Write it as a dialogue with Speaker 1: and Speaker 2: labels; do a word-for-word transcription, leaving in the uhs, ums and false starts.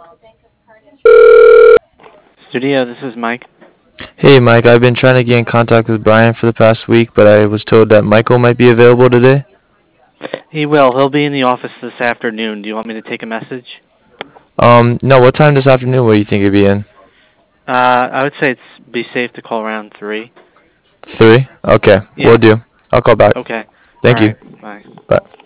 Speaker 1: Studio, this is Mike.
Speaker 2: Hey Mike, I've been trying to get in contact with Brian for the past week, but I was told that Michael might be available today.
Speaker 1: He will. He'll be in the office this afternoon. Do you want me to take a message?
Speaker 2: Um, no, what time this afternoon will you think he'd be in?
Speaker 1: Uh, I would say it's be safe to call around three.
Speaker 2: Three? Okay,
Speaker 1: Yeah.
Speaker 2: will do. I'll call back.
Speaker 1: Okay. All
Speaker 2: Thank you.
Speaker 1: right. Bye.
Speaker 2: Bye.